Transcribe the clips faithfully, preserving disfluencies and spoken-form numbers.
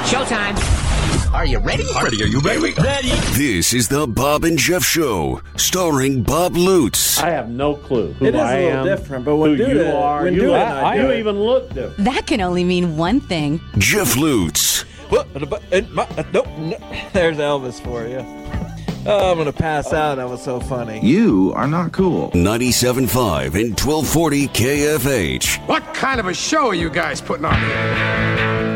Showtime. Are you ready? Ready, are you ready? Ready. This is the Bob and Jeff Show, starring Bob Lutz. I have no clue who it is I a little am, different, but when who do you it, are. when You, do look, it, I you do it. even look different. That can only mean one thing. Jeff Lutz. Nope, no, there's Elvis for you. Oh, I'm going to pass out. That was so funny. You are not cool. ninety-seven point five and twelve forty K F H. What kind of a show are you guys putting on here?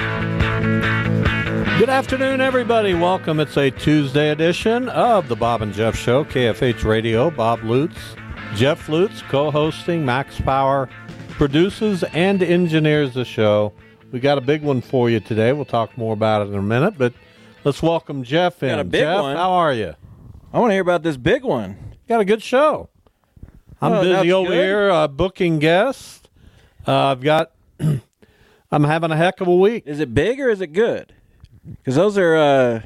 Good afternoon, everybody. Welcome. It's a Tuesday edition of the Bob and Jeff Show, K F H Radio. Bob Lutz, Jeff Lutz, co-hosting. Max Power produces and engineers the show. We got a big one for you today. We'll talk more about it in a minute, but let's welcome Jeff in. Got a big Jeff, one. how are you? I want to hear about this big one. Got a good show. I'm Oh, busy that's over good. here uh, booking guests. Uh, I've got. I'm having a heck of a week. Is it big or is it good? Because those are uh,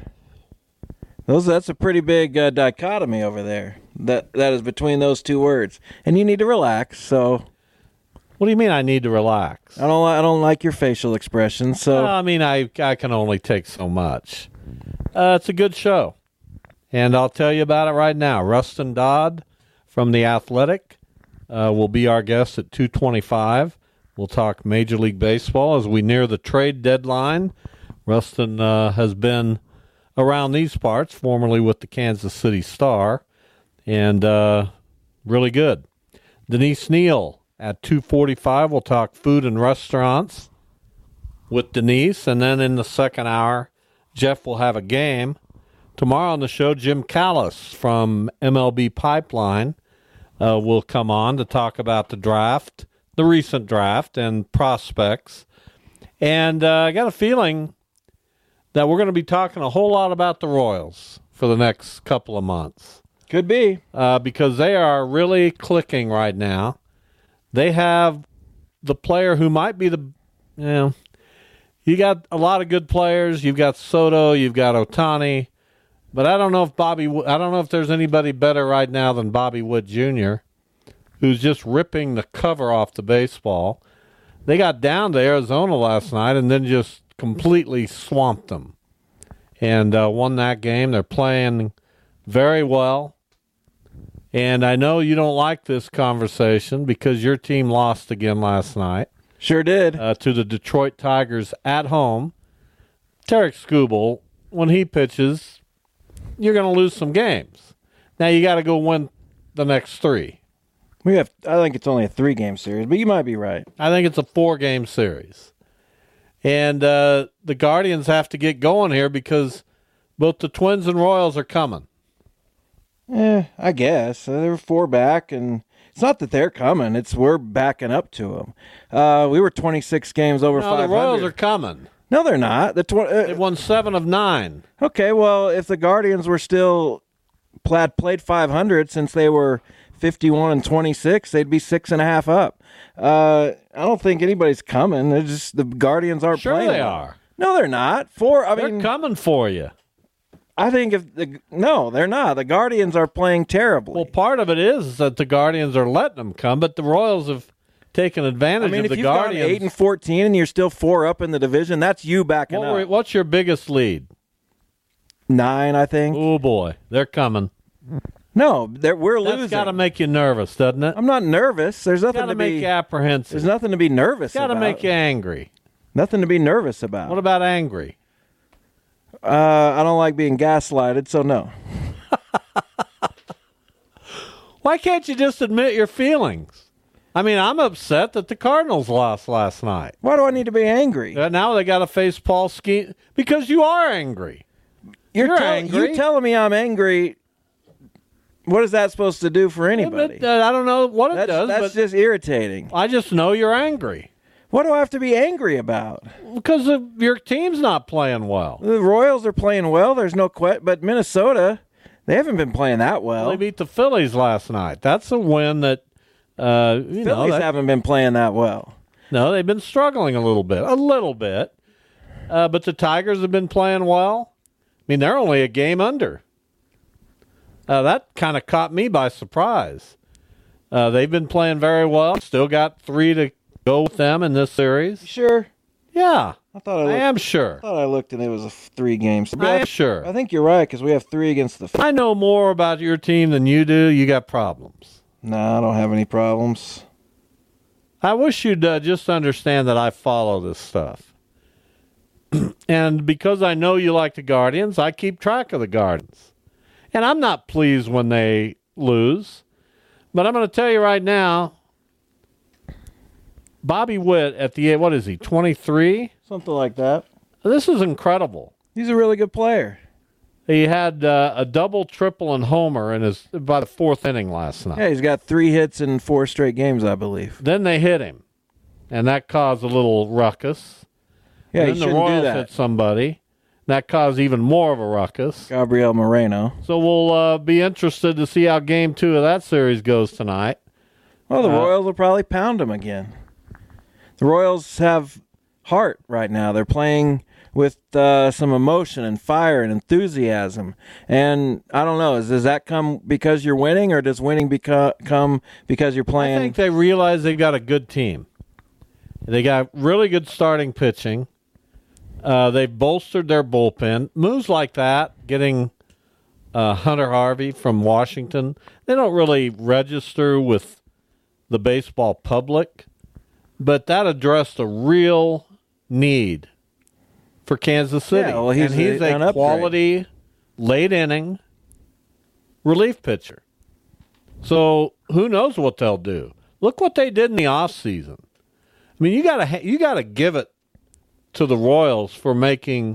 those. That's a pretty big uh, dichotomy over there. That that is between those two words, and you need to relax. So What do you mean I need to relax? I don't. li- I don't like your facial expressions. So Well, I mean, I I can only take so much. Uh, it's a good show, and I'll tell you about it right now. Rustin Dodd from The Athletic uh, will be our guest at two twenty-five. We'll talk Major League Baseball as we near the trade deadline. Rustin uh, has been around these parts, formerly with the Kansas City Star, and uh, really good. Denise Neal at two forty-five. We'll talk food and restaurants with Denise, and then in the second hour, Jeff will have a game. Tomorrow on the show, Jim Callis from M L B Pipeline uh, will come on to talk about the draft, the recent draft, and prospects. And uh, I got a feeling that we're going to be talking a whole lot about the Royals for the next couple of months could be. uh, because they are really clicking right now. They have the player who might be the, you know, you got a lot of good players. You've got Soto, you've got Ohtani, but I don't know if Bobby, I don't know if there's anybody better right now than Bobby Wood Junior, who's just ripping the cover off the baseball. They got down to Arizona last night and then just completely swamped them and uh, won that game. They're playing very well. And I know you don't like this conversation because your team lost again last night Sure did. uh, to the Detroit Tigers at home. Tarek Skubal, when he pitches, you're going to lose some games. Now you got to go win the next three. we have. I think it's only a three-game series, but you might be right. I think it's a four-game series. And uh, the Guardians have to get going here because both the Twins and Royals are coming. Eh, I guess uh, they're four back, and it's not that they're coming; it's we're backing up to them. Uh, we were twenty-six games over No, five the hundred. Royals are coming. No, they're not. The tw- They've uh, won seven of nine. okay, well, if the Guardians were still played played five hundred since they were fifty-one and twenty-six, they'd be six and a half up. Uh, I don't think anybody's coming. They're just the Guardians aren't Sure playing. they well. are. No, they're not. Four. I They're mean, coming for you. I think if the no, they're not. The Guardians are playing terribly. Well, part of it is that the Guardians are letting them come, but the Royals have taken I advantage mean, of if the you've gone Guardians. eight and fourteen and you're still four up in the division, that's you backing what up. were, what's your biggest lead? Nine, I think. Oh, boy. They're coming. No, they're, we're losing. That's got to make you nervous, doesn't it? I'm not nervous. There's nothing Got to to make be. you apprehensive. There's nothing to be nervous Got to about. make you angry. Nothing to be nervous about. What about angry? Uh, I don't like being gaslighted, so no. Why can't you just admit your feelings? I mean, I'm upset that the Cardinals lost last night. Why do I need to be angry? Uh, Now they got to face Paul Skeens because you are angry. You're, you're tell- angry. You're telling me I'm angry. What is that supposed to do for Yeah, anybody? but, uh, I don't know what it that's does, that's but just irritating. I just know you're angry What do I have to be angry about? because of your team's not playing well. The Royals are playing well. There's no question. But Minnesota, they haven't been playing that well. They beat the Phillies last night. That's a win that, uh, you know, Phillies that- haven't been playing that well. no, they've been struggling a little bit, a little bit. Uh, but the Tigers have been playing well. I mean, they're only a game under. Uh, that kind of caught me by surprise. Uh, they've been playing very well. Still got three to go with them in this series. Sure. Yeah. I thought I, I looked, am sure. I thought I looked and it was a f- three games. I am sure. I think you're right because we have three against the. I know more about your team than you do. You got problems. No, I don't have any problems. I wish you'd uh, just understand that I follow this stuff. And because I know you like the Guardians, I keep track of the Guardians. And I'm not pleased when they lose. But I'm going to tell you right now, Bobby Witt at the, what is he, twenty-three? Something like that. This is incredible. He's a really good player. He had uh, a double, triple, and homer in his by the fourth inning last night. Yeah, he's got three hits in four straight games, I believe. Then they hit him, and that caused a little ruckus. Yeah, and he then the shouldn't Royals do that. hit somebody. That caused even more of a ruckus. Gabriel Moreno. So we'll uh, be interested to see how game two of that series goes tonight. Well, the Uh, Royals will probably pound him again. The Royals have heart right now. They're playing with uh, some emotion and fire and enthusiasm. And I don't know, is, does that come because you're winning, or does winning beco- come because you're I playing? think they realize they've got a good team. They got really good starting pitching. Uh, they've bolstered their bullpen. Moves like that, getting uh, Hunter Harvey from Washington, they don't really register with the baseball public, but that addressed a real need for Kansas City. Yeah, well, he's and he's a- a, an upgrade. quality late inning relief pitcher. So who knows what they'll do? Look what they did in the offseason. I mean, you got to you got to give it to the Royals for making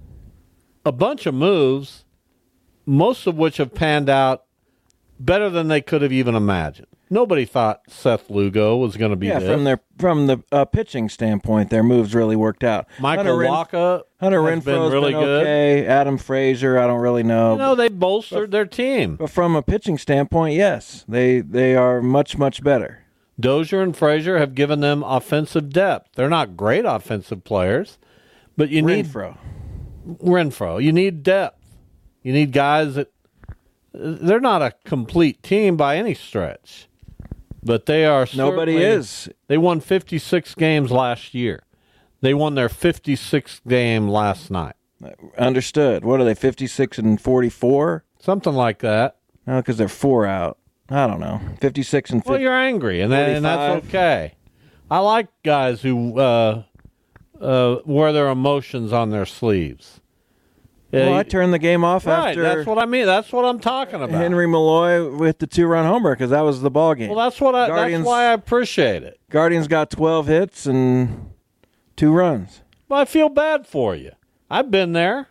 a bunch of moves, most of which have panned out better than they could have even imagined. Nobody thought Seth Lugo was going to be yeah, this. from their from the uh, pitching standpoint, their moves really worked out. Michael Hunter Ren- Wacha Hunter has been Renfro's really been good. okay. Adam Frazier, I don't really know. You know, they bolstered their team. But from a pitching standpoint, yes, they they are much, much better. Dozier and Frazier have given them offensive depth. They're not great offensive players, but you need Renfro. Renfro. You need depth. You need guys that they're not a complete team by any stretch, but they are. Nobody certainly- is. They won fifty-six games last year. They won their fifty-sixth game last night. Understood. What are they, fifty-six and forty-four? Something like that. No, because they're four out. I don't know. fifty-six and Well, fifty. you're angry, and, that, and that's forty-five. okay. I like guys who uh, uh, wear their emotions on their sleeves. Well, Uh, I turned the game off right, after that's what I mean. That's what I'm talking about. Henry Malloy with the two-run homer because that was the ball game. Well, that's what I. Guardians- That's why I appreciate it. Guardians got twelve hits and two runs. Well, I feel bad for you. I've been there.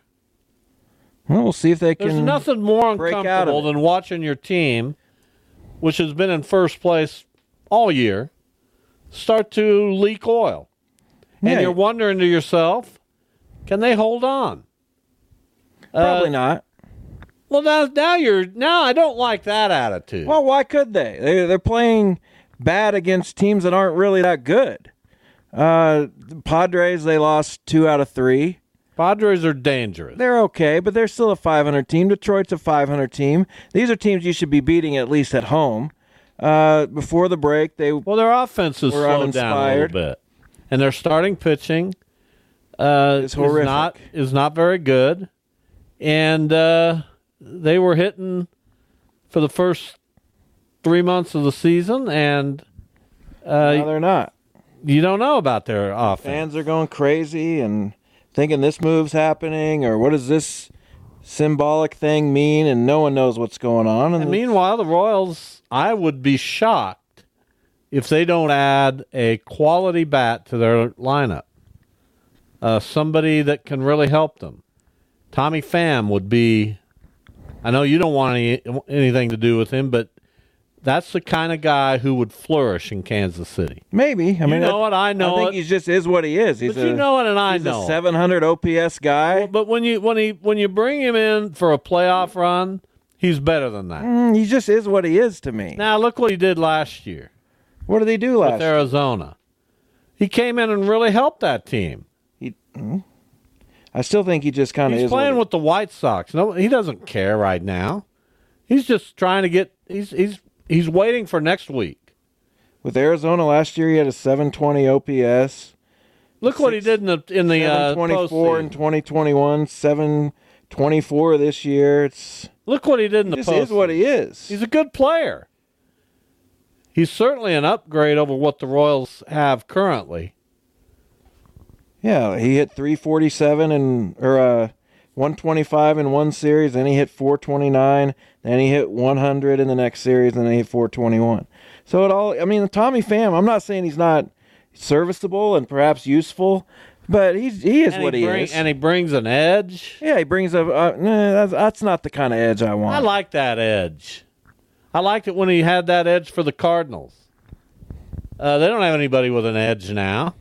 Well, we'll see if they There's can. nothing more break out of uncomfortable it. than watching your team, which has been in first place all year, start to leak oil. And Yeah. you're wondering to yourself, can they hold on? Probably Uh, not. Well, now, now you're now I don't like that attitude. Well, why could they? they? They're playing bad against teams that aren't really that good. Uh, the Padres, they lost two out of three. Padres are dangerous. They're okay, but they're still a five hundred team. Detroit's a five hundred team. These are teams you should be beating at least at home. Uh, before the break, they Well, their offense is We're slowed down a little uninspired. bit, and their starting pitching uh, It's is horrific. not is not very good, and uh, they were hitting for the first three months of the season, and uh, no, they're not. you don't know about their offense. Fans are going crazy and thinking this move's happening or what does this symbolic thing mean, and no one knows what's going on. And And meanwhile, the Royals, I would be shocked if they don't add a quality bat to their lineup. Uh, somebody that can really help them. Tommy Pham would be, I know you don't want any anything to do with him, but that's the kind of guy who would flourish in Kansas City. maybe. I mean, know what? I know I think it. he just is what he is. He's But a, you know it, and I he's know a it. seven hundred O P S guy. But when you when he when you bring him in for a playoff run, he's better than that. Mm, he just is what he is to me. Now look what he did last year. What did he do last with year? Arizona. He came in and really helped that team. He, mm, I still think he just kind of He's is. playing what with the White Sox. No, he doesn't care right now. He's just trying to get. He's he's he's waiting for next week. With Arizona last year, he had a seven twenty O P S. Look what he did in the in the uh, twenty-four in postseason. twenty twenty-one, seven twenty-four this year. It's Look what he did in the just postseason. is what he is. He's a good player. He's certainly an upgrade over what the Royals have currently. Yeah, he hit three forty-seven and or uh, one twenty-five in one series, then he hit four twenty-nine, then he hit one hundred in the next series, and then he hit four twenty-one. So it all, I mean, Tommy Pham, I'm not saying he's not serviceable and perhaps useful, but he's he is And what he, he bring, is. and he brings an edge. Yeah, he brings a. Uh, nah, that's, that's not the kind of edge I want. I like that edge. I liked it when he had that edge for the Cardinals. Uh, they don't have anybody with an edge now.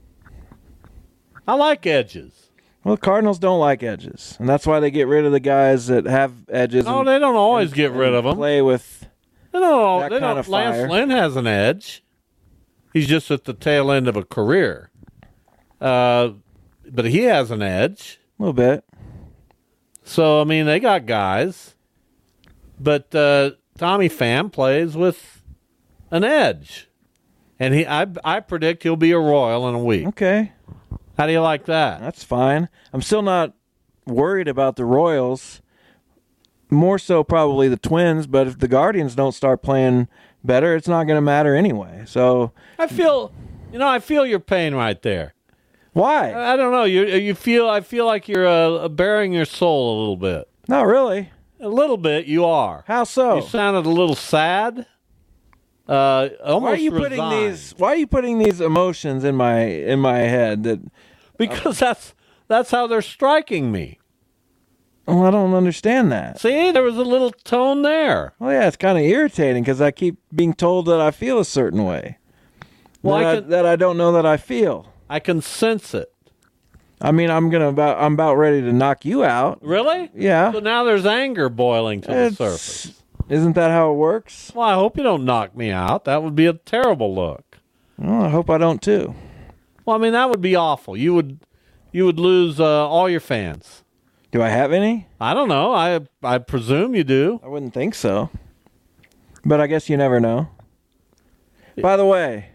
I like edges. Well, Cardinals don't like edges, and that's why they get rid of the guys that have edges. No, and, they don't always and- get rid and of them. Play with. They don't. that They kind don't. of Lance fire. Lynn has an edge. He's just at the tail end of a career. Uh, but he has an edge. A little bit. So I mean, they got guys, but uh, Tommy Pham plays with an edge, and he. I I predict he'll be a Royal in a week. Okay. How do you like that? That's fine. I'm still not worried about the Royals. More so probably the Twins, but if the Guardians don't start playing better, it's not going to matter anyway. So I feel, you know, I feel your pain right there. why? I don't know. You you feel. I feel like you're uh, bearing your soul a little bit. Not really. A little bit. You are. How so? You sounded a little sad. Uh, almost Why are you putting resigned. these? Why are you putting these emotions in my in my head? That Because that's that's how they're striking me. well, I don't understand that. See, there was a little tone there. Well, yeah, it's kind of irritating because I keep being told that I feel a certain way. Well, that, I I can- that I don't know that I feel. I can sense it. I mean, I'm gonna about I'm about ready to knock you out. Really? Yeah. So now there's anger boiling to the It's- surface. Isn't that how it works? Well, I hope you don't knock me out. That would be a terrible look. Well, I hope I don't too. Well, I mean, that would be awful. You would, you would lose uh, all your fans. Do I have any? I don't know. I I presume you do. I wouldn't think so. But I guess you never know. By the way,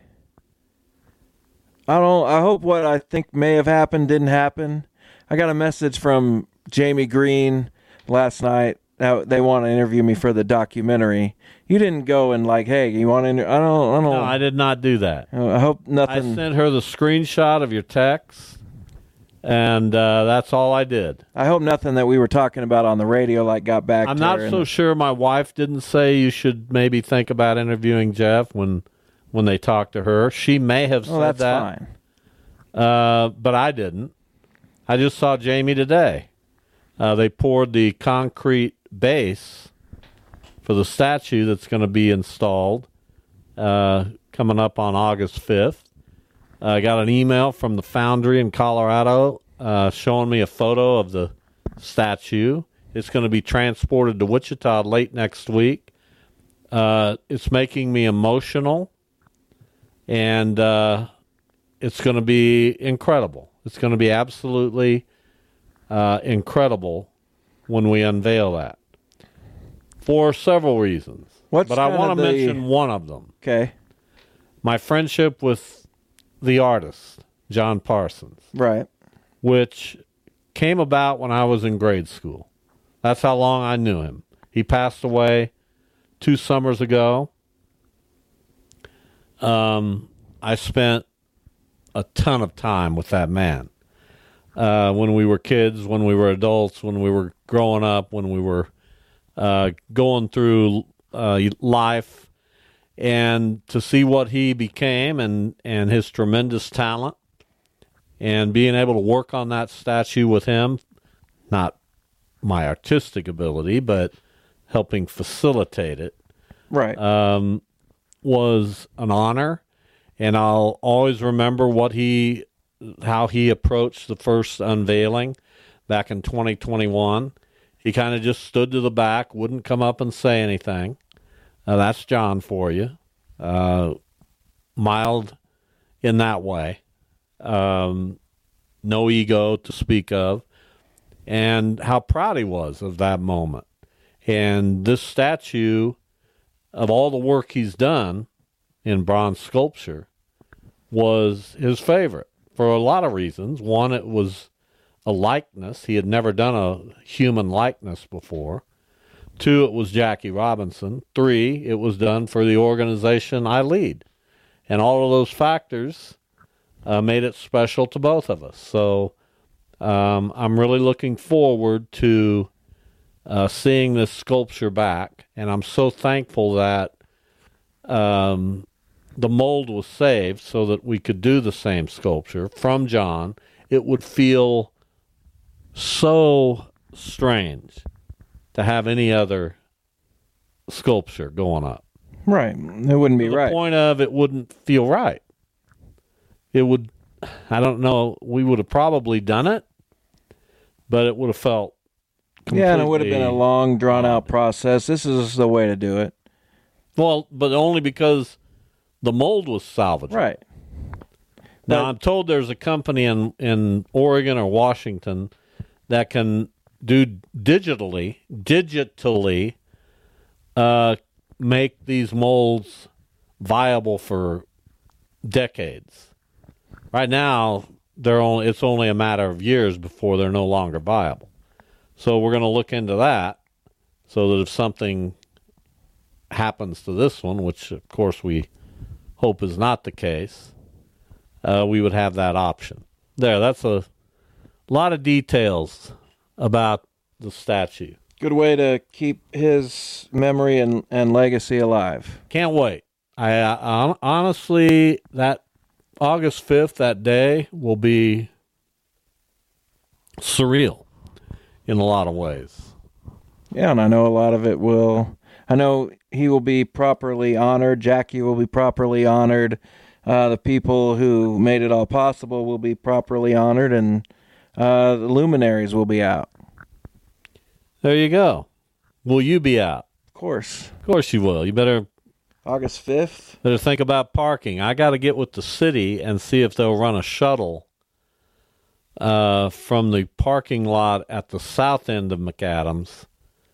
I don't I hope what I think may have happened didn't happen. I got a message from Jamie Green last night. Now they want to interview me for the documentary. You didn't go and like, hey, you want to inter- I don't I don't No, I did not do that. I hope I nothing sent her the screenshot of your text, and uh, that's all I did. I hope nothing that we were talking about on the radio like got back I'm to not her so and- sure my wife didn't say you should maybe think about interviewing Jeff when when they talked to her. She may have said Oh, that's that. fine. Uh, but I didn't. I just saw Jamie today. Uh, they poured the concrete base for the statue that's going to be installed uh, coming up on August fifth. I got an email from the foundry in Colorado uh, showing me a photo of the statue. It's going to be transported to Wichita late next week. Uh, it's making me emotional, and uh, it's going to be incredible. It's going to be absolutely uh, incredible when we unveil that, for several reasons. What's but I kind want of to the- mention one of them. Okay. My friendship with the artist, John Parsons, Right. which came about when I was in grade school. That's how long I knew him. He passed away two summers ago. Um, I spent a ton of time with that man. Uh, when we were kids, when we were adults, when we were growing up, when we were uh, going through uh, life, and to see what he became and, and his tremendous talent, and being able to work on that statue with him, not my artistic ability, but helping facilitate it, Right. um, was an honor. And I'll always remember what he, how he approached the first unveiling back in twenty twenty-one. He kind of just stood to the back, wouldn't come up and say anything. Uh, that's John for you. Uh, mild in that way. Um, no ego to speak of. And how proud he was of that moment. And this statue, of all the work he's done in bronze sculpture, was his favorite for a lot of reasons. One, it was a likeness. He had never done a human likeness before. Two, it was Jackie Robinson. Three, it was done for the organization I lead. And all of those factors uh, made it special to both of us. So um, I'm really looking forward to uh, seeing this sculpture back. And I'm so thankful that um, the mold was saved so that we could do the same sculpture from John. It would feel so strange to have any other sculpture going up. Right. It wouldn't be To the right. point of it wouldn't feel right. It would, I don't know, we would have probably done it, but it would have felt Yeah, and it would have been a completely long, drawn-out odd. process. This is the way to do it. Well, but only because the mold was salvaged. Right. Now, But- I'm told there's a company in, in Oregon or Washington that can do digitally, digitally uh, make these molds viable for decades. Right now, they're only, it's only a matter of years before they're no longer viable. So we're going to look into that so that if something happens to this one, which of course we hope is not the case, uh, we would have that option. There, that's a lot of details about the statue. Good way to keep his memory and, and legacy alive. Can't wait. I, I honestly, that August fifth, that day, will be surreal in a lot of ways. Yeah, and I know a lot of it will. I know he will be properly honored. Jackie will be properly honored. Uh, the people who made it all possible will be properly honored, and uh, the luminaries will be out. There you go. Will you be out? Of course. Of course you will. You better August fifth. better think about parking. I got to get with the city and see if they'll run a shuttle uh, from the parking lot at the south end of McAdams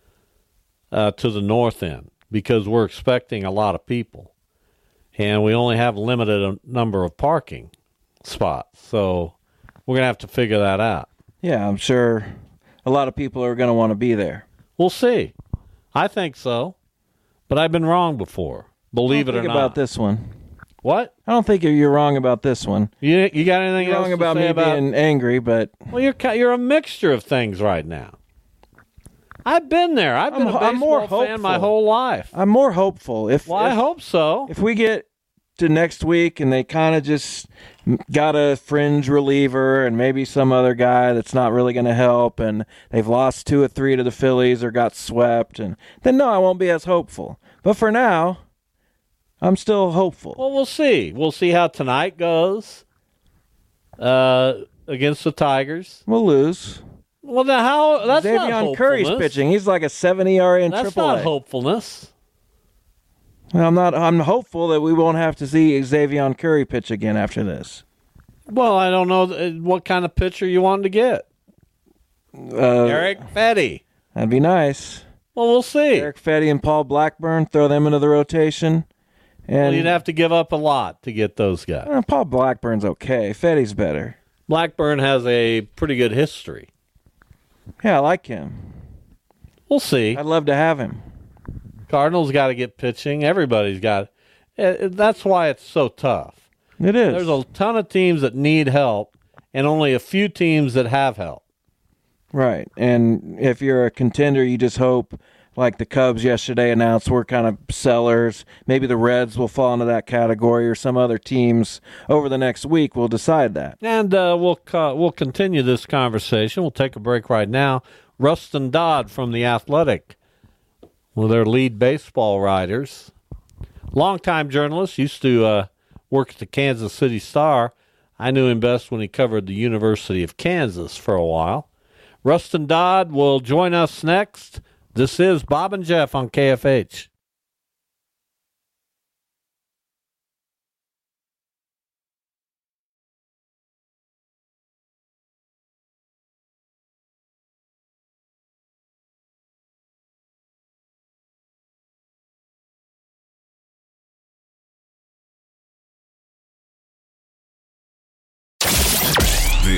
uh, to the north end, because we're expecting a lot of people, and we only have a limited number of parking spots. So we're going to have to figure that out. Yeah, I'm sure a lot of people are going to want to be there. We'll see. I think so, but I've been wrong before. Believe I it don't or think not. about this one. What? I don't think you're wrong about this one. You you got anything You're else wrong to about say me about? being angry, but Well, you're ki- you're a mixture of things right now. I've been there. I've been I'm- a baseball I'm more fan my hopeful. whole life. I'm more hopeful. If Well, I if- hope so. If we get to next week and they kind of just got a fringe reliever and maybe some other guy that's not really going to help, and they've lost two or three to the Phillies or got swept, and then no, I won't be as hopeful. But for now, I'm still hopeful. Well, we'll see. We'll see how tonight goes uh, against the Tigers. We'll lose. Well, then how? That's not Xavier Curry's hopefulness. pitching. He's like a seven E R A in That's triple not A. hopefulness. Well, I'm not. I'm hopeful that we won't have to see Xavier Curry pitch again after this. Well, I don't know th- what kind of pitcher you wanted to get. Uh, Eric Fetty. That'd be nice. Well, we'll see. Eric Fetty and Paul Blackburn, throw them into the rotation. And Well, you'd have to give up a lot to get those guys. Uh, Paul Blackburn's okay. Fetty's better. Blackburn has a pretty good history. Yeah, I like him. We'll see. I'd love to have him. Cardinals got to get pitching. Everybody's got. It, that's why it's so tough. It is. There's a ton of teams that need help, and only a few teams that have help. Right. And if you're a contender, you just hope, like the Cubs yesterday announced, we're kind of sellers. Maybe the Reds will fall into that category, or some other teams over the next week will decide that. And uh, we'll co- we'll continue this conversation. We'll take a break right now. Rustin Dodd from The Athletic, one of their lead baseball writers, longtime journalist, used to uh, work at the Kansas City Star. I knew him best when he covered the University of Kansas for a while. Rustin Dodd will join us next. This is Bob and Jeff on K F H.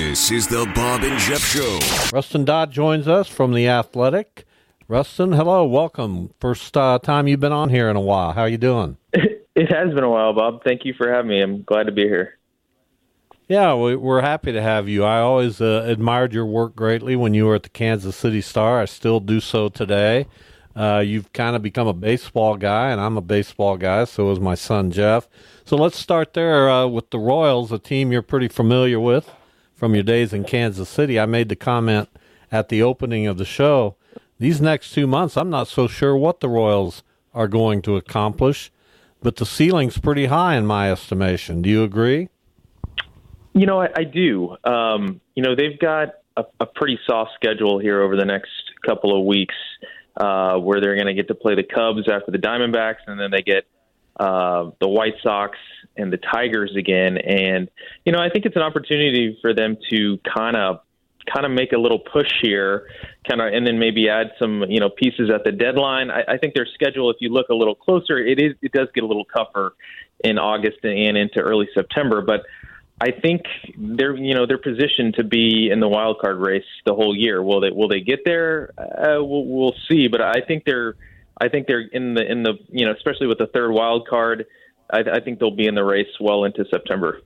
This is the Bob and Jeff Show. Rustin Dodd joins us from The Athletic. Rustin, hello, welcome. First uh, time you've been on here in a while. How you doing? It has been a while, Bob. Thank you for having me. I'm glad to be here. Yeah, we, we're happy to have you. I always uh, admired your work greatly when you were at the Kansas City Star. I still do so today. Uh, you've kind of become a baseball guy, and I'm a baseball guy, so is my son Jeff. So let's start there uh, with the Royals, a team you're pretty familiar with from your days in Kansas City. I made the comment at the opening of the show, these next two months, I'm not so sure what the Royals are going to accomplish, but the ceiling's pretty high in my estimation. Do you agree? You know, I, I do. Um, you know, they've got a, a pretty soft schedule here over the next couple of weeks uh, where they're going to get to play the Cubs after the Diamondbacks, and then they get uh, the White Sox and the Tigers again. And, you know, I think it's an opportunity for them to kind of kind of make a little push here, kind of, and then maybe add some, you know, pieces at the deadline. I, I think their schedule, if you look a little closer, it is it does get a little tougher in August and into early September. But I think they're, you know, they're positioned to be in the wild card race the whole year. Will they will they get there? Uh, we'll, we'll see. But I think they're I think they're in the in the you know, especially with the third wild card, I, I think they'll be in the race well into September.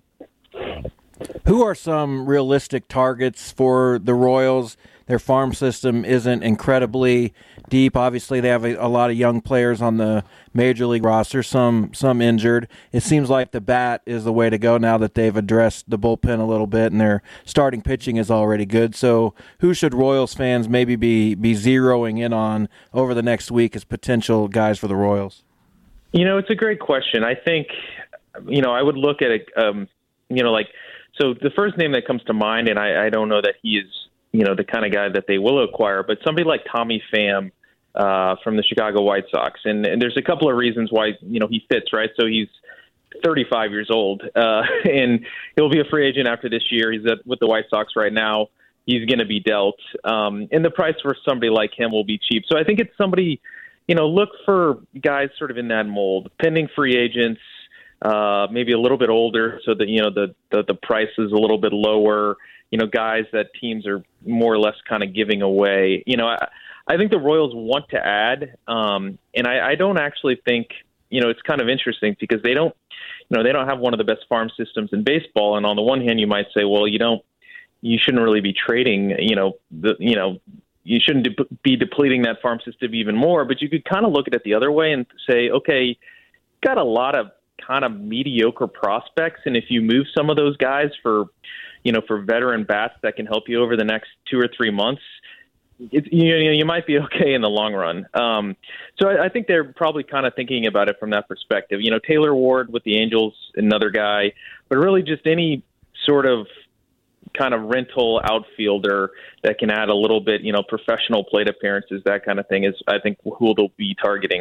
Who are some realistic targets for the Royals? Their farm system isn't incredibly deep. Obviously, they have a, a lot of young players on the major league roster, some some injured. It seems like the bat is the way to go now that they've addressed the bullpen a little bit, and their starting pitching is already good. So who should Royals fans maybe be, be zeroing in on over the next week as potential guys for the Royals? You know, it's a great question. I think, you know, I would look at it, um, you know, like, so the first name that comes to mind, and I, I don't know that he is, you know, the kind of guy that they will acquire, but somebody like Tommy Pham uh, from the Chicago White Sox. And, and there's a couple of reasons why, you know, he fits, right? So he's thirty-five years old, uh, and he'll be a free agent after this year. He's at, with the White Sox right now. He's going to be dealt. Um, and the price for somebody like him will be cheap. So I think it's somebody, you know, look for guys sort of in that mold, pending free agents, uh, maybe a little bit older so that, you know, the, the, the price is a little bit lower, you know, guys that teams are more or less kind of giving away. You know, I, I think the Royals want to add, um, and I, I don't actually think, you know, it's kind of interesting because they don't, you know, they don't have one of the best farm systems in baseball. And on the one hand, you might say, well, you don't, you shouldn't really be trading, you know, the, you know, you shouldn't de- be depleting that farm system even more, but you could kind of look at it the other way and say, okay, got a lot of kind of mediocre prospects. And if you move some of those guys for, you know, for veteran bats that can help you over the next two or three months, it's, you know, you might be okay in the long run. Um, so I, I think they're probably kind of thinking about it from that perspective. You know, Taylor Ward with the Angels, another guy, but really just any sort of kind of rental outfielder that can add a little bit, you know, professional plate appearances, that kind of thing is, I think, who they'll be targeting.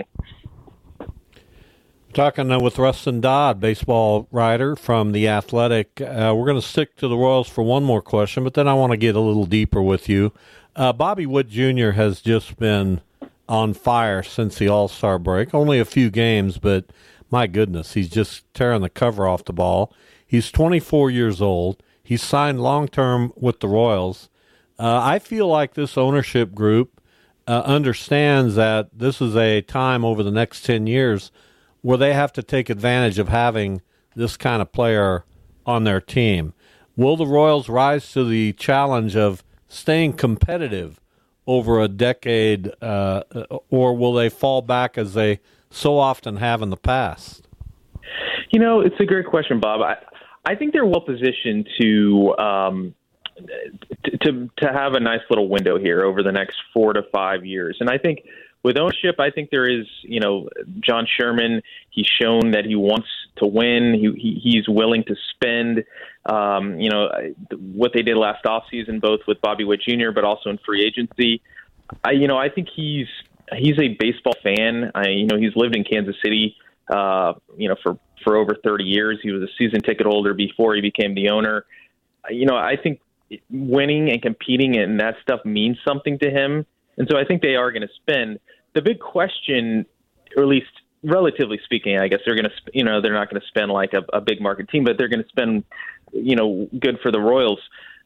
Talking uh, with Rustin Dodd, baseball writer from The Athletic. Uh, we're going to stick to the Royals for one more question, but then I want to get a little deeper with you. Uh, Bobby Witt Junior has just been on fire since the All-Star break. Only a few games, but my goodness, he's just tearing the cover off the ball. He's twenty-four years old. He's signed long-term with the Royals. Uh, I feel like this ownership group uh, understands that this is a time over the next ten years where they have to take advantage of having this kind of player on their team. Will the Royals rise to the challenge of staying competitive over a decade, uh, or will they fall back as they so often have in the past? You know, it's a great question, Bob. I, I think they're well positioned to, um, to to have a nice little window here over the next four to five years. And I think with ownership, I think there is, you know, John Sherman, he's shown that he wants to win. He, he He's willing to spend, um, you know, what they did last offseason, both with Bobby Witt Junior, but also in free agency. I, you know, I think he's he's a baseball fan. I, you know, he's lived in Kansas City, uh, you know, for, for over thirty years. He was a season ticket holder before he became the owner. You know, I think winning and competing and that stuff means something to him. And so I think they are going to spend. The big question, or at least relatively speaking, I guess they're going to, you know, they're not going to spend like a, a big market team, but they're going to spend, you know, good for the Royals.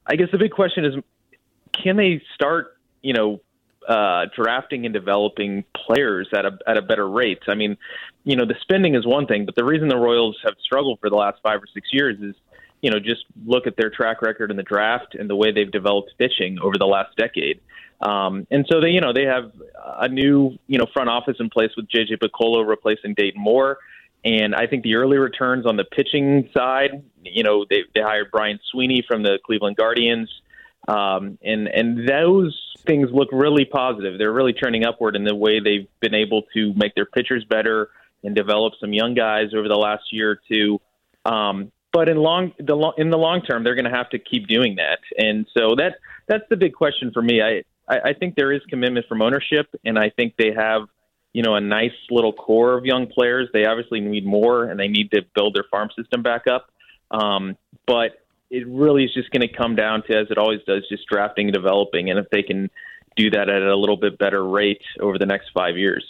I guess the big question is, can they start, you know, uh, drafting and developing players at a at a better rate? I mean, you know, the spending is one thing, but the reason the Royals have struggled for the last five or six years is, you know, just look at their track record in the draft and the way they've developed pitching over the last decade. Um, and so they, you know, they have a new, you know, front office in place with J J Piccolo replacing Dayton Moore. And I think the early returns on the pitching side, you know, they, they hired Brian Sweeney from the Cleveland Guardians. Um, and, and those things look really positive. They're really trending upward in the way they've been able to make their pitchers better and develop some young guys over the last year or two. Um, but in long, the long, in the long term, they're going to have to keep doing that. And so that, that's the big question for me. I, I, I think there is commitment from ownership, and I think they have, you know, a nice little core of young players. They obviously need more, and they need to build their farm system back up. Um, but it really is just going to come down to, as it always does, just drafting and developing. And if they can do that at a little bit better rate over the next five years.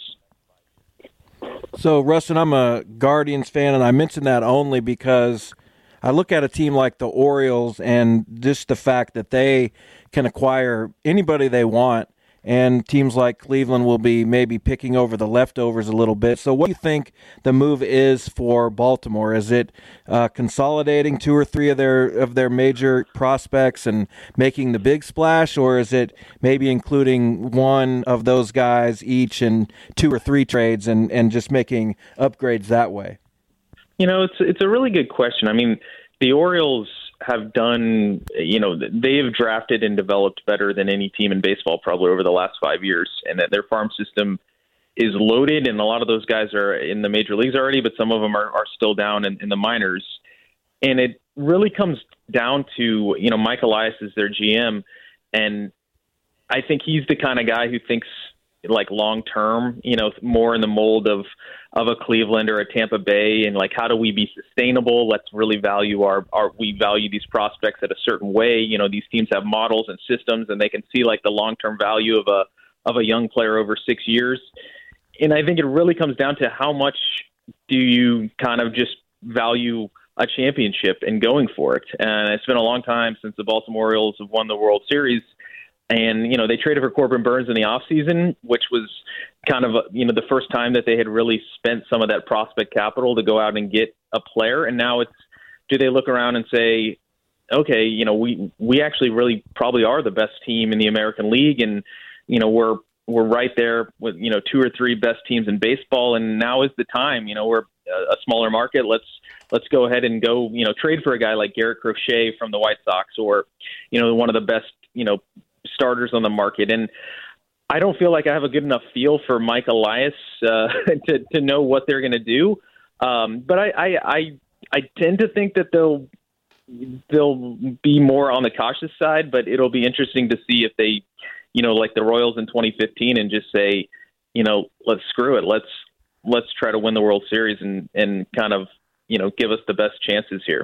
So, Rustin, I'm a Guardians fan, and I mention that only because I look at a team like the Orioles and just the fact that they can acquire anybody they want, and teams like Cleveland will be maybe picking over the leftovers a little bit. So what do you think the move is for Baltimore? Is it uh, consolidating two or three of their of their major prospects and making the big splash, or is it maybe including one of those guys each in two or three trades and, and just making upgrades that way? You know, it's it's a really good question. I mean, the Orioles have done, you know, they have drafted and developed better than any team in baseball probably over the last five years, and that their farm system is loaded, and a lot of those guys are in the major leagues already, but some of them are, are still down in, in the minors. And it really comes down to, you know, Mike Elias is their G M, and I think he's the kind of guy who thinks like long term, you know, more in the mold of of a Cleveland or a Tampa Bay, and like, how do we be sustainable? Let's really value our, our we value these prospects at a certain way. You know, these teams have models and systems, and they can see like the long term value of a of a young player over six years. And I think it really comes down to how much do you kind of just value a championship and going for it. And it's been a long time since the Baltimore Orioles have won the World Series. And, you know, they traded for Corbin Burns in the offseason, which was kind of, you know, the first time that they had really spent some of that prospect capital to go out and get a player. And now it's, do they look around and say, okay, you know, we, we actually really probably are the best team in the American League. And, you know, we're, we're right there with, you know, two or three best teams in baseball. And now is the time, you know, we're a smaller market. Let's, let's go ahead and go, you know, trade for a guy like Garrett Crochet from the White Sox, or, you know, one of the best, you know, starters on the market. And I don't feel like I have a good enough feel for Mike Elias uh, to to know what they're going to do. Um, but I, I I I tend to think that they'll they'll be more on the cautious side. But it'll be interesting to see if they, you know, like the Royals in twenty fifteen, and just say, you know, let's screw it. Let's let's try to win the World Series and and kind of, you know, give us the best chances here.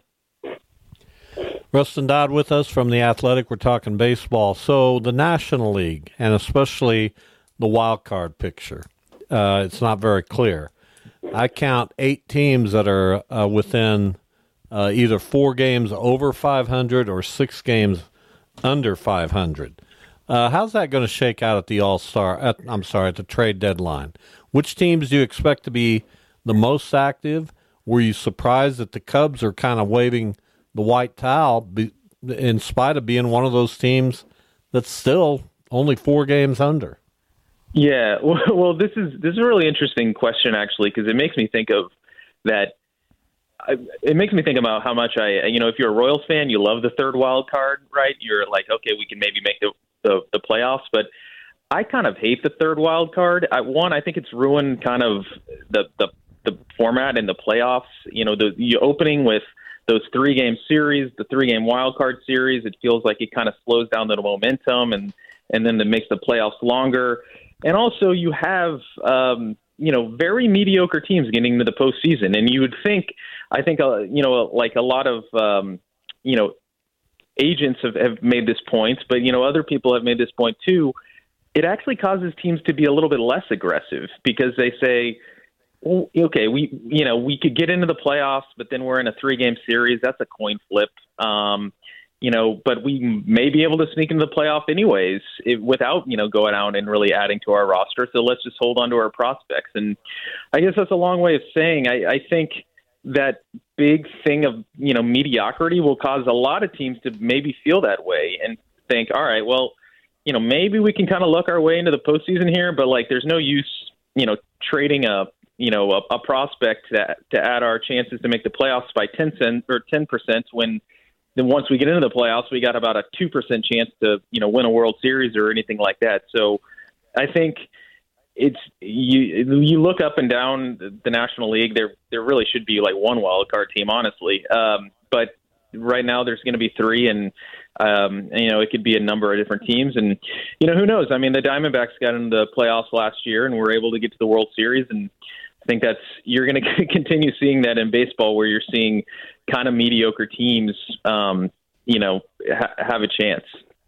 Rustin Dodd with us from The Athletic. We're talking baseball. So the National League, and especially the wild card picture, uh, it's not very clear. I count eight teams that are uh, within uh, either four games over five hundred or six games under five hundred. Uh, how's that going to shake out at the All-Star? At, I'm sorry, at the trade deadline. Which teams do you expect to be the most active? Were you surprised that the Cubs are kind of waving the white towel, be, in spite of being one of those teams that's still only four games under? Yeah, well, well this is this is a really interesting question, actually, because it makes me think of that. I, it makes me think about how much I, you know, if you're a Royals fan, you love the third wild card, right? You're like, okay, we can maybe make the the, the playoffs, but I kind of hate the third wild card. I, one, I think it's ruined kind of the the, the format and the playoffs. You know, the, the opening with those three-game series, the three-game wild card series, it feels like it kind of slows down the momentum, and, and then it makes the playoffs longer. And also you have, um, you know, very mediocre teams getting into the postseason. And you would think, I think, uh, you know, like a lot of, um, you know, agents have, have made this point, but, you know, other people have made this point too. It actually causes teams to be a little bit less aggressive, because they say, well, okay, we you know we could get into the playoffs, but then we're in a three-game series. That's a coin flip. Um, you know, but we may be able to sneak into the playoff anyways it, without, you know, going out and really adding to our roster. So let's just hold on to our prospects. And I guess that's a long way of saying I, I think that big thing of, you know, mediocrity will cause a lot of teams to maybe feel that way and think, all right, well, you know, maybe we can kind of look our way into the postseason here, but like there's no use, you know, trading a, you know, a, a prospect to, to add our chances to make the playoffs by ten cent or ten percent when then once we get into the playoffs, we got about a two percent chance to, you know, win a World Series or anything like that. So I think it's you you look up and down the National League, there there really should be like one wild card team, honestly. Um, but right now there's going to be three, and, um, and, you know, it could be a number of different teams. And, you know, who knows? I mean, the Diamondbacks got into the playoffs last year and were able to get to the World Series, and I think that's you're going to continue seeing that in baseball, where you're seeing kind of mediocre teams, um, you know, ha- have a chance.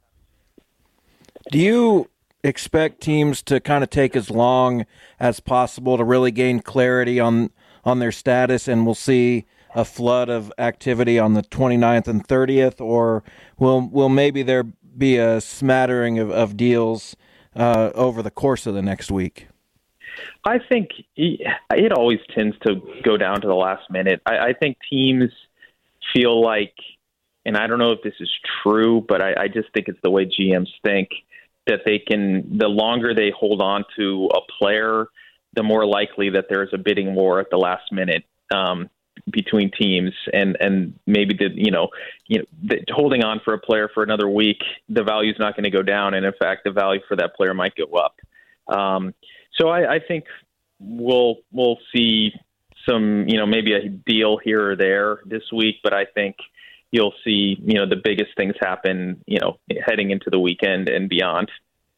Do you expect teams to kind of take as long as possible to really gain clarity on on their status, and we'll see a flood of activity on the twenty-ninth and thirtieth, or will will maybe there be a smattering of, of deals uh, over the course of the next week? I think it always tends to go down to the last minute. I, I think teams feel like, and I don't know if this is true, but I, I just think it's the way G Ms think, that they can, the longer they hold on to a player, the more likely that there's a bidding war at the last minute um, between teams, and, and maybe the, you know, you know, the, holding on for a player for another week, the value's not going to go down. And in fact, the value for that player might go up. Um, so I, I think we'll, we'll see some, you know, maybe a deal here or there this week, but I think you'll see, you know, the biggest things happen, you know, heading into the weekend and beyond.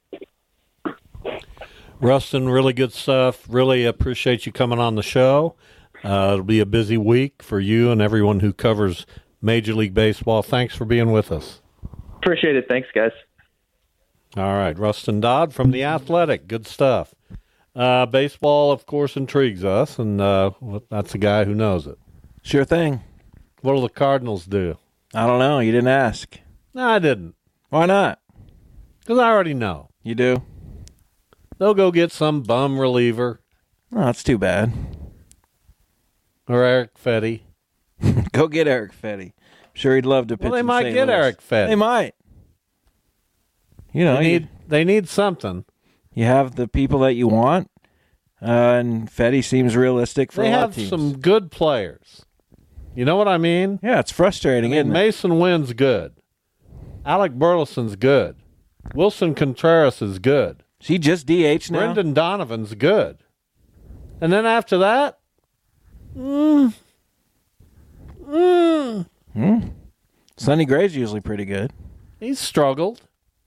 Rustin, really good stuff. Really appreciate you coming on the show. Uh, it'll be a busy week for you and everyone who covers Major League Baseball. Thanks for being with us. Appreciate it. Thanks, guys. All right, Rustin Dodd from The Athletic. Good stuff. Uh, baseball, of course, intrigues us, and uh, that's a guy who knows it. Sure thing. What will the Cardinals do? I don't know. You didn't ask. No, I didn't. Why not? Because I already know. You do? They'll go get some bum reliever. Oh, that's too bad. Or Eric Fetty. Go get Eric Fetty. I'm sure he'd love to pitch. Well, they in might Saint get Louis. Eric Fetty. They might. You know, they need you, they need something. You have the people that you want, uh, and Fetty seems realistic for they a lot have of teams. some good players. You know what I mean? Yeah, it's frustrating, I mean, isn't it? Mason Wynn's good. Alec Burleson's good. Wilson Contreras is good. Is he just D H now? Brendan Donovan's good. And then after that, mm, mm, Hmm. Sonny Gray's usually pretty good. he's struggled.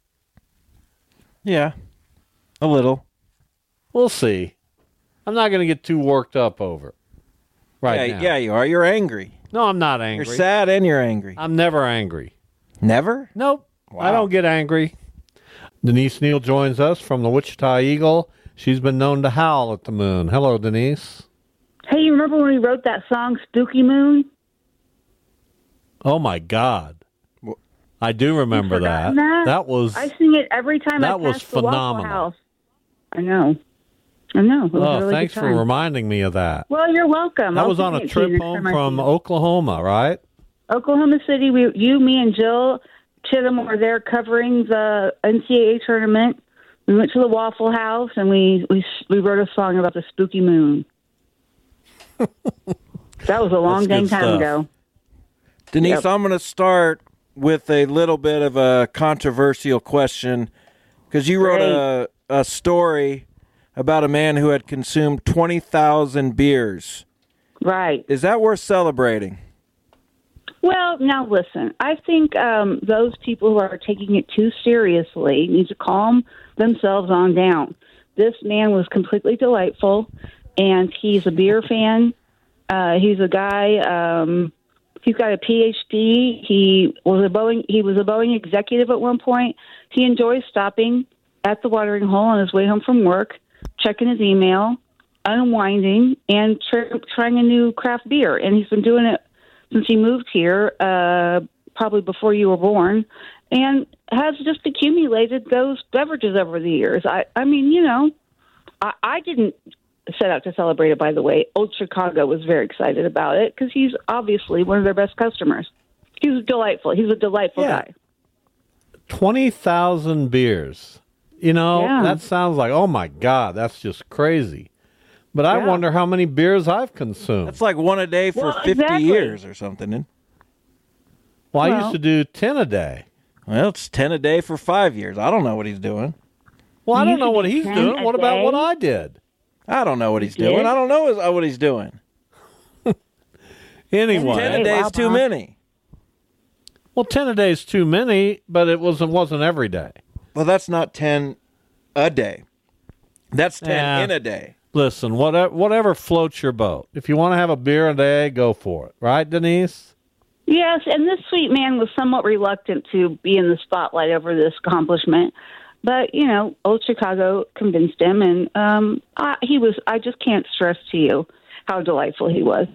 Yeah, a little. We'll see. I'm not going to get too worked up over it right yeah, now. yeah, you are. You're angry. No, I'm not angry. You're sad and you're angry. I'm never angry. Never? Nope. Wow. I don't get angry. Denise Neal joins us from the Wichita Eagle. She's been known to howl at the moon. Hello, Denise. Hey, you remember when we wrote that song, Spooky Moon? Oh, my God. I do remember that. that. That was I sing it every time that I was pass the Waffle phenomenal. House. I know. I know. It was Oh, a really thanks good for time. reminding me of that. Well, you're welcome. That I'll was on sing a it to you trip next home time I from see you. Oklahoma, right? Oklahoma City. We, you, me, and Jill Chittum were there covering the N C double A tournament. We went to the Waffle House and we we we wrote a song about the spooky moon. That was a long That's dang good time stuff. ago. Denise, Yep. I'm going to start with a little bit of a controversial question because you wrote a, a story about a man who had consumed twenty thousand beers. Right. Is that worth celebrating? Well, now listen. I think um, those people who are taking it too seriously need to calm themselves on down. This man was completely delightful, and he's a beer fan. Uh, he's a guy. Um, he's got a P H D. He was a Boeing. He was a Boeing executive at one point. He enjoys stopping at the watering hole on his way home from work, checking his email, unwinding, and try, trying a new craft beer. And he's been doing it since he moved here uh, probably before you were born, and has just accumulated those beverages over the years. I, I mean, you know, I, I didn't set out to celebrate it, by the way. Old Chicago was very excited about it because he's obviously one of their best customers. He's delightful. He's a delightful Yeah. guy. twenty thousand beers. You know, Yeah. that sounds like, oh, my God, that's just crazy. But I Yeah. wonder how many beers I've consumed. That's like one a day for Well, fifty exactly. years or something. isn't it? well, I well- used to do ten a day. Well, it's ten a day for five years. I don't know what he's doing. Well, I You don't know could what do he's ten doing. a What about what day? I did? I don't know what he's did? doing. I don't know his, uh, what he's doing. Anyway. Ten a Hey, day wow, is too Bob. many. Well, ten a day is too many, but it wasn't wasn't every day. Well, that's not ten a day. That's ten Yeah. in a day. Listen, whatever whatever floats your boat. If you want to have a beer a day, go for it. Right, Denise? Yes, and this sweet man was somewhat reluctant to be in the spotlight over this accomplishment. But, you know, Old Chicago convinced him, and um, I, he was, I just can't stress to you how delightful he was.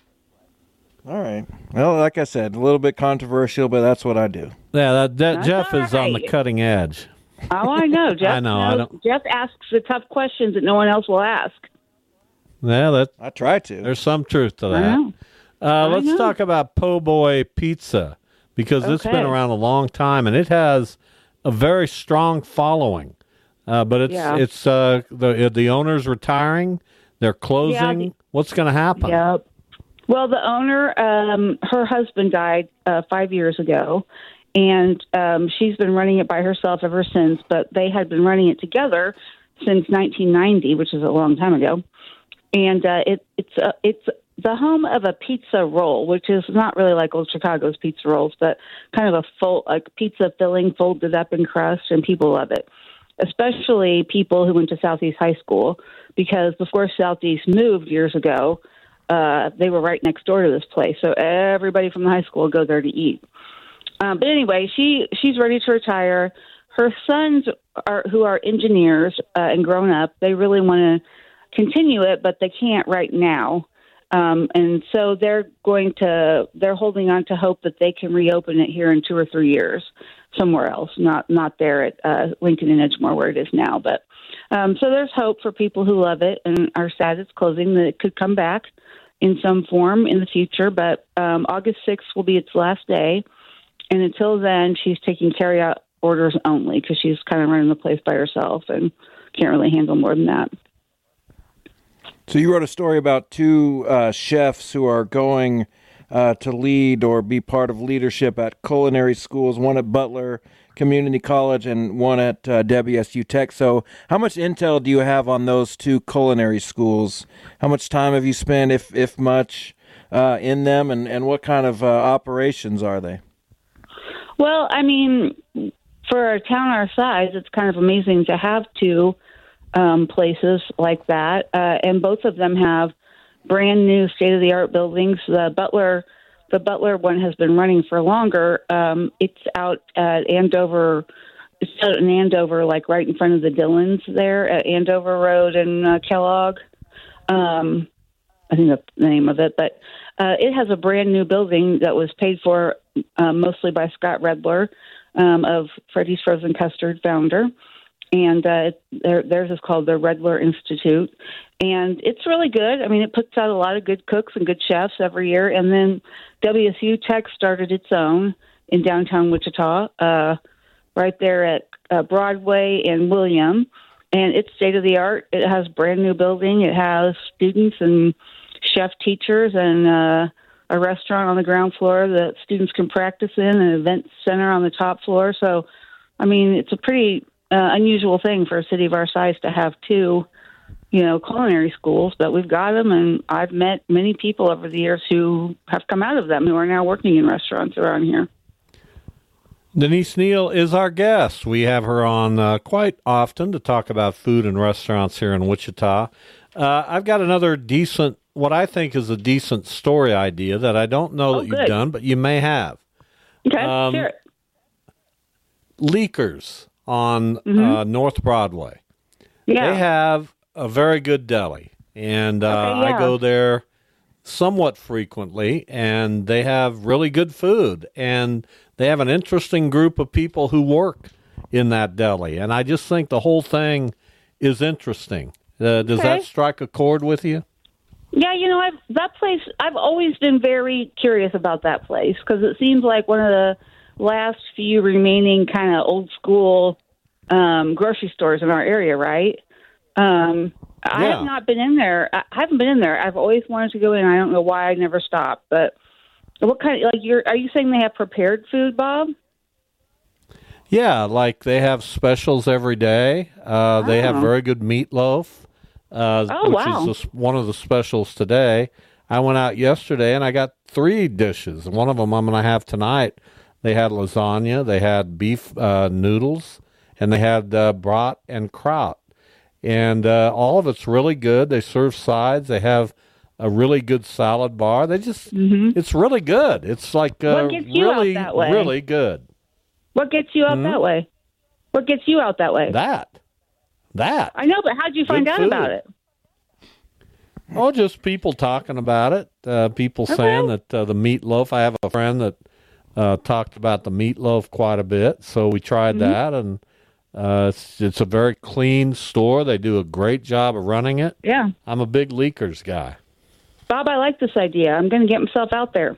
All right. Well, like I said, a little bit controversial, but that's what I do. Yeah, that, that That's Jeff all is on the right. cutting edge. Oh, I know. Jeff, I know, I knows- don't- Jeff asks the tough questions that no one else will ask. Yeah, that I try to. there's some truth to I that. know. Uh, let's know. talk about Po' Boy Pizza because it's been Okay. around a long time and it has a very strong following. Uh, but it's Yeah. it's uh, the the owner's retiring. They're closing. Yeah, the- What's going to happen? Yep. Well, the owner, um, her husband died uh, five years ago, and um, she's been running it by herself ever since. But they had been running it together since nineteen ninety, which is a long time ago. And uh, it, it's uh, it's the home of a pizza roll, which is not really like Old Chicago's pizza rolls, but kind of a full like pizza filling folded up in crust, and people love it, especially people who went to Southeast High School, because before Southeast moved years ago, uh, they were right next door to this place. So everybody from the high school would go there to eat. Um, but anyway, she she's ready to retire. Her sons are who are engineers uh, and grown up. They really want to continue it, but they can't right now. Um, and so they're going to they're holding on to hope that they can reopen it here in two or three years somewhere else, not not there at uh, Lincoln and Edgemore where it is now. But um, so there's hope for people who love it and are sad it's closing that it could come back in some form in the future. But um, August sixth will be its last day, and until then, she's taking carryout orders only because she's kind of running the place by herself and can't really handle more than that. So you wrote a story about two uh, chefs who are going uh, to lead or be part of leadership at culinary schools, one at Butler Community College and one at uh, W S U Tech. So how much intel do you have on those two culinary schools? How much time have you spent, if if much, uh, in them, and, and what kind of uh, operations are they? Well, I mean, for a town our size, it's kind of amazing to have two um, places like that, uh, and both of them have brand new state of the art buildings. The Butler, the Butler one has been running for longer. Um, it's out at Andover. It's out in Andover, like right in front of the Dillons there at Andover Road and uh, Kellogg. Um, I think that's the name of it, but uh, it has a brand new building that was paid for uh, mostly by Scott Redler um, of Freddy's Frozen Custard founder. And uh, their, theirs is called the Redler Institute. And it's really good. I mean, it puts out a lot of good cooks and good chefs every year. And then W S U Tech started its own in downtown Wichita, uh, right there at uh, Broadway and William. And it's state-of-the-art. It has brand new building. It has students and chef teachers and uh, a restaurant on the ground floor that students can practice in, an event center on the top floor. So, I mean, it's a pretty uh, unusual thing for a city of our size to have two, you know, culinary schools, but we've got them, and I've met many people over the years who have come out of them who are now working in restaurants around here. Denise Neal is our guest. We have her on uh, quite often to talk about food and restaurants here in Wichita. Uh, I've got another decent, what I think is a decent story idea that I don't know Oh, that you've good. done, but you may have. Okay, Um, share it. Leakers on Mm-hmm. uh, North Broadway. Yeah. They have a very good deli, and uh, Okay, yeah. I go there somewhat frequently, and they have really good food, and they have an interesting group of people who work in that deli, and I just think the whole thing is interesting. Uh, does Okay. that strike a chord with you? Yeah, you know, I've, that place, I've always been very curious about that place because it seems like one of the last few remaining kind of old school um, grocery stores in our area, right? Um, I Yeah. have not been in there. I haven't been in there. I've always wanted to go in. I don't know why I never stopped. But what kind of, like, you're, are you saying they have prepared food, Bob? Yeah, like they have specials every day. Uh, They have Oh. very good meatloaf, uh, Oh, which wow. is the, s- one of the specials today. I went out yesterday and I got three dishes. One of them I'm going to have tonight. They had lasagna, they had beef uh, noodles, and they had uh, brat and kraut. And uh, all of it's really good. They serve sides. They have a really good salad bar. They just, it's really good. It's like uh, What gets you out really, that way? really good. What gets you out that way? What gets you out that way? That. That. I know, but how'd you find Good out food. about it? Oh, just people talking about it. Uh, people saying that uh, the meatloaf. I have a friend that uh, talked about the meatloaf quite a bit, so we tried Mm-hmm. that, and uh, it's, it's a very clean store. They do a great job of running it. Yeah. I'm a big Leakers guy. Bob, I like this idea. I'm going to get myself out there.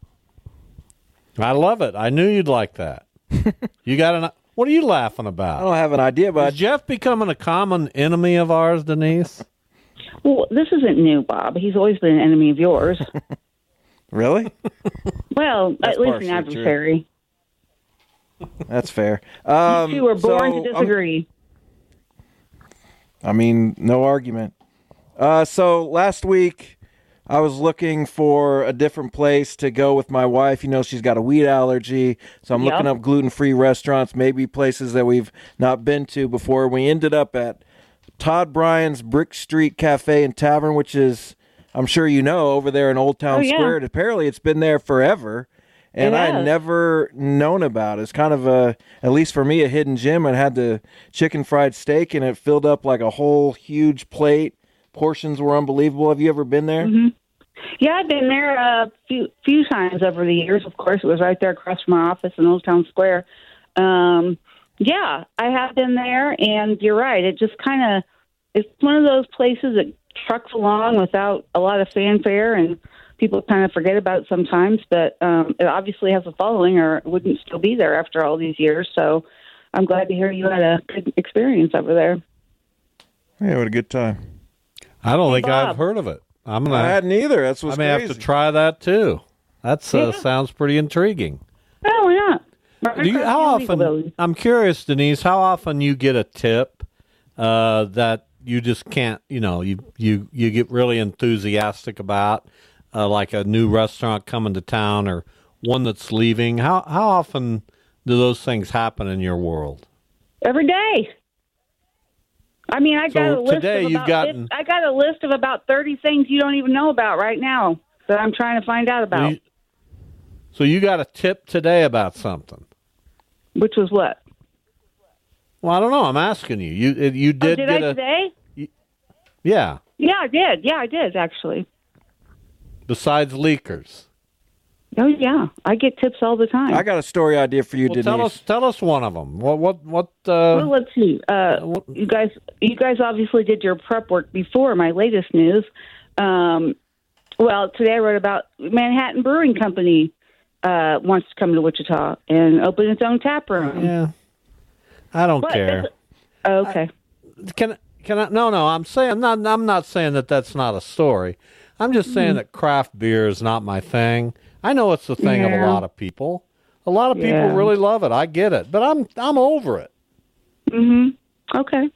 I love it. I knew you'd like that. You got an? What are you laughing I about? don't have an idea, Is but Jeff becoming a common enemy of ours, Denise? Well, this isn't new, Bob. He's always been an enemy of yours. really? Well, That's at least partially an true. adversary. That's fair. Um, you two were born so, to um, disagree. I mean, no argument. Uh, so last week, I was looking for a different place to go with my wife. You know, she's got a wheat allergy, so I'm Yep. looking up gluten-free restaurants, maybe places that we've not been to before. We ended up at Todd Bryan's Brick Street Cafe and Tavern, which is, I'm sure you know, over there in Old Town Oh, yeah. Square. Apparently, it's been there forever. And It I had has. never known about it. It's kind of a, at least for me, a hidden gem. It had the chicken fried steak, and it filled up like a whole huge plate. Portions were unbelievable. Have you ever been there? Mm-hmm. Yeah, I've been there a few few times over the years. Of course, it was right there across from our office in Old Town Square. Um, yeah, I have been there, and you're right. It just kind of, it's one of those places that trucks along without a lot of fanfare, and people kind of forget about it sometimes, but um, it obviously has a following, or it wouldn't still be there after all these years. So I'm glad to hear you had a good experience over there. Yeah, what a good time. I don't Hey, think Bob. I've heard of it. I'm gonna. I hadn't either. That's I what's may crazy. have to try that too. That's uh, Yeah. sounds pretty intriguing. Oh, why not? Right Do you, across how the illegal often? building. I'm curious, Denise. How often you get a tip uh, that you just can't? You know, you you you get really enthusiastic about, uh, like a new restaurant coming to town or one that's leaving. How how often do those things happen in your world? Every day. I mean, I got So a list today of you've about gotten- I got a list of about thirty things you don't even know about right now that I'm trying to find out So about. you, so you got a tip today about something. Which was what? Well, I don't know. I'm asking you. You it- you Oh, did, did get I a today? yeah. Yeah, I did. Yeah, I did actually. Besides leakers. Oh yeah, I get tips all the time. I got a story idea for you, Well, Denise. tell us, tell us one of them. What, what, what? Uh, well, let's see. Uh, you guys, you guys obviously did your prep work before my latest news. Um, well, today I wrote about Manhattan Brewing Company uh, wants to come to Wichita and open its own tap room. yeah, I don't What? care. Oh, okay. Can can I? No, no. I'm saying I'm not. I'm not saying that that's not a story. I'm just saying that craft beer is not my thing. I know it's the thing of a Yeah. lot of people. A lot of people Yeah. really love it. I get it, but I'm I'm over it. Mhm. Okay.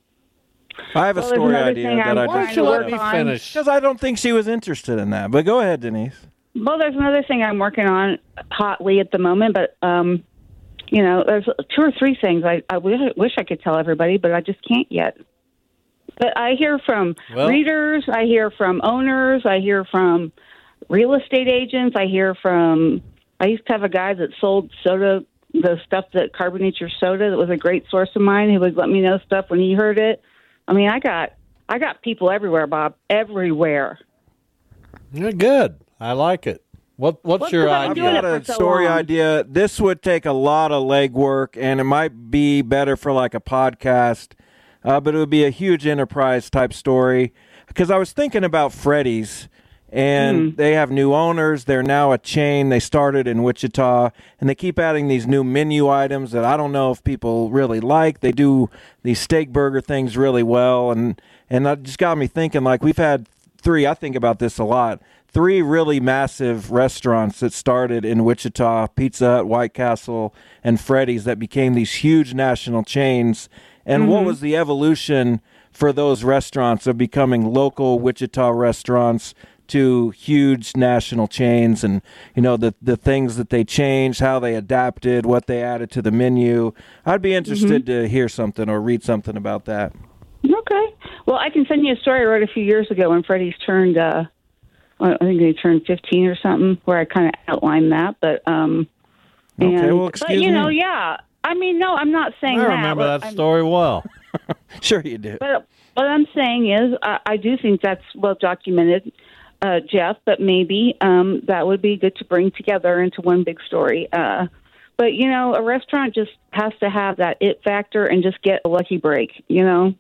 I have a Well, there's story another idea thing that I'm I Why trying don't just to you let work me on. finish? because I don't think she was interested in that. But go ahead, Denise. Well, there's another thing I'm working on hotly at the moment, but um, you know, there's two or three things I, I wish, wish I could tell everybody, but I just can't yet. But I hear from Well- readers, I hear from owners, I hear from real estate agents, I hear from. I used to have a guy that sold soda, the stuff that carbonates your soda. That was a great source of mine. He would let me know stuff when he heard it. I mean, I got I got people everywhere, Bob, everywhere. You're good. I like it. What What's, What's your the- I've I've doing idea? got it a for so story long. idea. This would take a lot of legwork, and it might be better for like a podcast, uh, but it would be a huge enterprise type story. Because I was thinking about Freddy's, and Mm. they have new owners. They're now a chain. They started in Wichita, and they keep adding these new menu items that I don't know if people really like. They do these steak burger things really well, and and that just got me thinking. Like we've had three. I think about this a lot. Three really massive restaurants that started in Wichita: Pizza Hut, White Castle, and Freddy's, that became these huge national chains. And what was the evolution for those restaurants of becoming local Wichita restaurants to huge national chains? And, you know, the the things that they changed, how they adapted, what they added to the menu. I'd be interested to hear something or read something about that. Okay. Well, I can send you a story I wrote a few years ago when Freddie's turned, uh, I think they turned fifteen or something, where I kind of outlined that. But, um, Okay, and, well, but, excuse you know, me. yeah. I mean, no, I'm not saying I that. remember but that I'm- story well. Sure you do. But what I'm saying is, I, I do think that's well documented, uh, Jeff. But maybe um, that would be good to bring together into one big story. Uh, but you know, a restaurant just has to have that it factor and just get a lucky break. You know,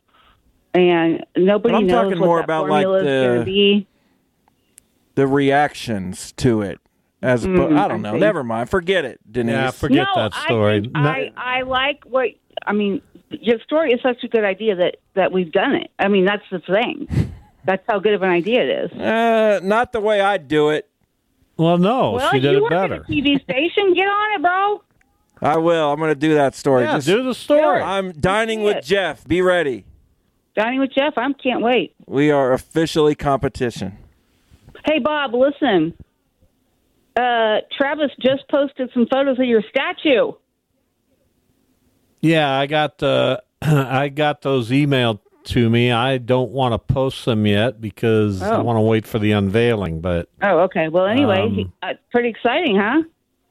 and nobody But I'm knows talking what more that about, like, formula is the- going to be. The reactions to it. As oppo- Mm, I don't I know. see. Never mind. Forget it, Denise. Yeah, forget no, that story. I, think No- I I like what I mean. Your story is such a good idea that that we've done it. I mean, that's the thing. That's how good of an idea it is. Uh, not the way I'd do it. well, no, well, she did you it work better. at a T V station. Get on it, bro. I will. I'm going to do that story. Yeah, Just- do the story. I'm dining with Yes. Jeff. Be ready. Dining with Jeff. I can't wait. We are officially competition. Hey, Bob, listen. Uh, Travis just posted some photos of your statue. Yeah, I got uh, I got those emailed to me. I don't want to post them yet because I Oh. want to wait for the unveiling. But Oh, okay. Well, anyway, Um, he, uh, pretty exciting, huh?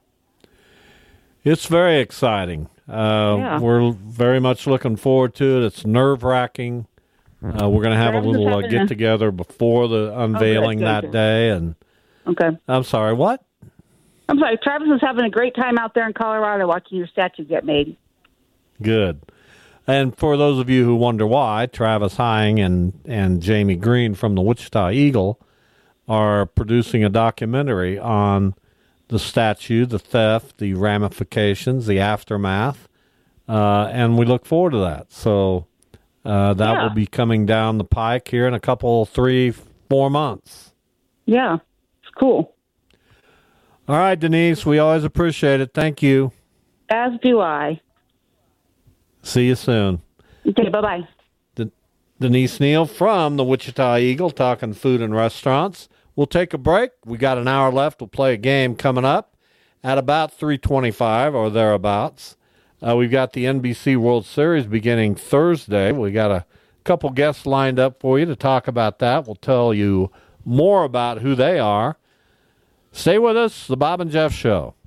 it's very exciting. Uh, Yeah. We're very much looking forward to it. It's nerve wracking. Uh, we're going to have Travis a is little uh, having a- get together before the unveiling good, that good. day. And Okay. I'm sorry, what? I'm sorry. Travis is having a great time out there in Colorado watching your statue get made. Good. And for those of you who wonder why, Travis Hying and, and Jamie Green from the Wichita Eagle are producing a documentary on the statue, the theft, the ramifications, the aftermath, uh, and we look forward to that. So uh, that Yeah. will be coming down the pike here in a couple, three, four months. Yeah, it's cool. All right, Denise, we always appreciate it. Thank you. As do I. See you soon. Okay, bye-bye. Denise Neal from the Wichita Eagle talking food and restaurants. We'll take a break. We got an hour left. We'll play a game coming up at about three twenty-five or thereabouts. Uh, we've got the N B C World Series beginning Thursday. We got a couple guests lined up for you to talk about that. We'll tell you more about who they are. Stay with us, The Bob and Jeff Show.